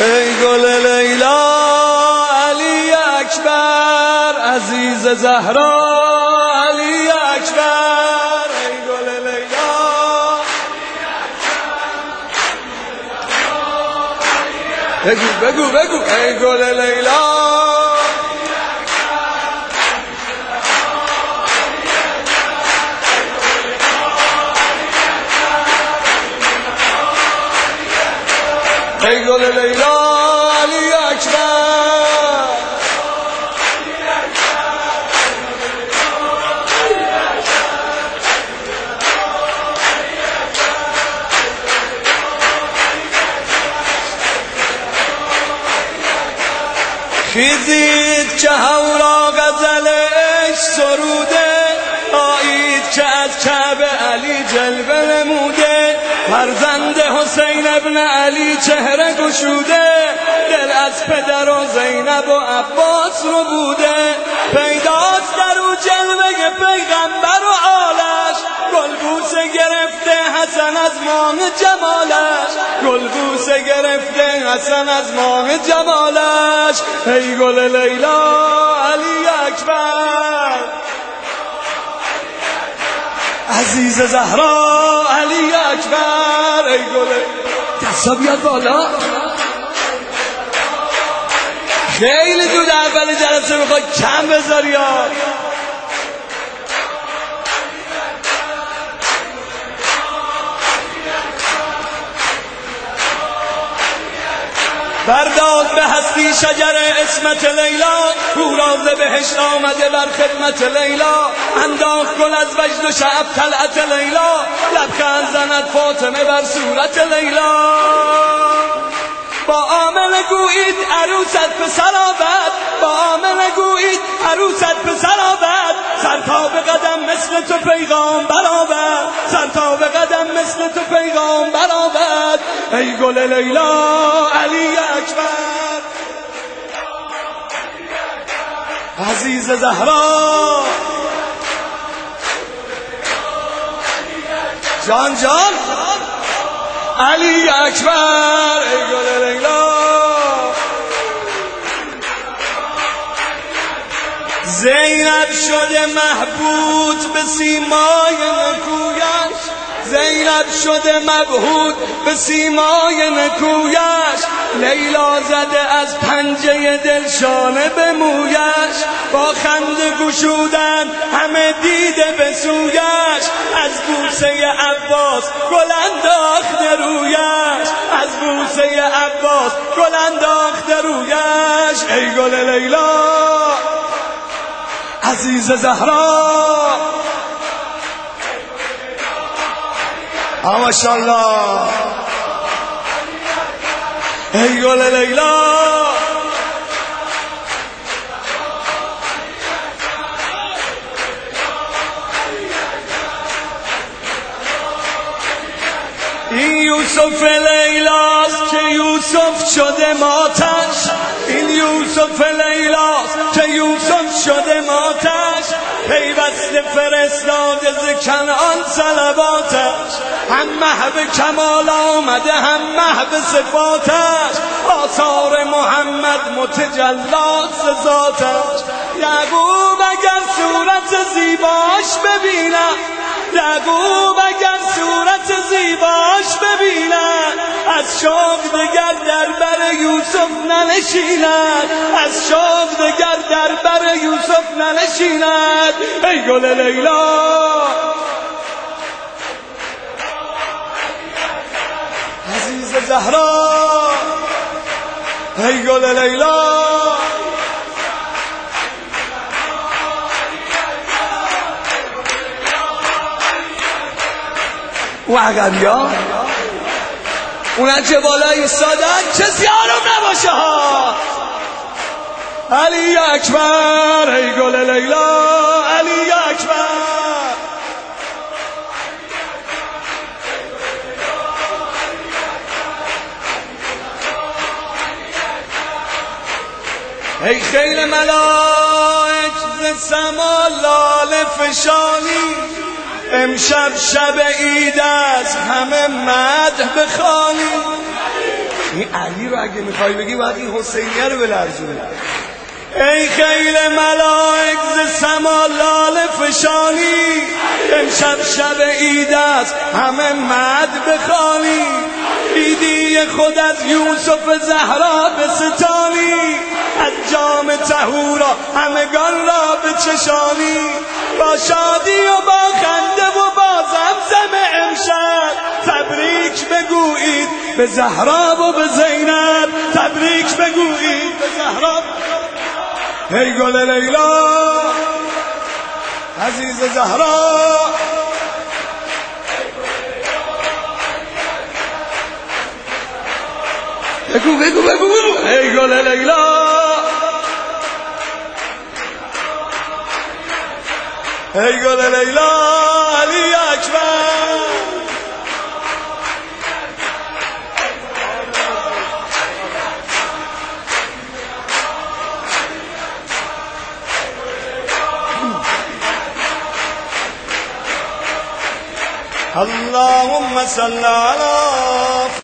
ای گل لیلا علی اکبر عزیز زهرا علی اکبر ای گل لیلا بگو ای گل لیلا ای گل لیلا علی اکبر خیزید که هورا غزلش سروده آیید که از کعبه علی جلوه نموده فرزند حسین ابن علی چهره گشوده دل از پدر و زینب و عباس رو بوده پیداست در او جلوه پیغمبر و آلش گلبوسه گرفته حسن از ماه جمالش گلبوسه گرفته حسن از ماه جمالش ای گل لیلا علی اکبر عزیز زهرا علی اکبر ای گل دستا بیاد بالا خیلی دود اول جلسه میخوای کم بذاری ها برداد به هستی شجر اسمت لیلا کوراز بهشت آمده بر خدمت لیلا انداخت گل از وجد و شعب طلعت لیلا لبخند زند فاطمه بر صورت لیلا با آمنه گویید عروست پسر آورد با آمنه گویید عروست پسر آورد سر تا به قدم مثل تو پیغامبر آورد سر تا به قدم مثل تو پیغامبر آورد ای گل لیلا علی اکبر عزیز زهرا جان علی اکبر ای گل لیلا زینب شده محبوب به سیمای نکویش زینب شده مبهوت به سیمای نکویش لیلا زده از پنجه دل شانه به مویش با خنده گشودن همه دیده به سویش از بوسه عباس گل انداخته رویش از بوسه عباس گل انداخته رویش ای گل لیلا عزیز زهرا ماشاءالله ای گل لیلا این یوسف لیلاست که یوسف شده ماتش این یوسف لیلاست که یوسف شده ماتش پیوسته فرستاده ز کنعان صلواتش هم محو کمال آمده هم محو صفاتش آثار محمد متجلاست ذاتش یعقوب اگر صورت زیباش ببینم یعقوب اگر صورت زیباش ببیند از شوق دگر در بر یوسف ننشیند از شوق دگر در بر یوسف ننشیند ای گل لیلا عزیز زهرا ای گل لیلا و عقبیا اونن چه بالا ایستادن کسی آروم نباشه ها علی اکبر ای گل لیلا علی اکبر ای خیل ملائک ز سما لاله فشانی امشب شب عید از همه مدح بخوانی علی رو اگه میخوای بگی باید این حسینیه رو بلرزونی. ای خیل ملائک ز سما لاله فشانی، امشب شب عید است همه مد بخوانی، عیدی خود از یوسف زهرا بستانی، از جام طهورا همگان را بچشانی، با شادی و با خنده و با زمزم امشب تبریک بگویید به زهرا و به زینب، تبریک بگویید به زهرا. ای گل لیلا عزیز زهرا، بگو بگو بگو بگو. ای گل لیلا، ای گل لیلا، علی اکبر. اللهم صل على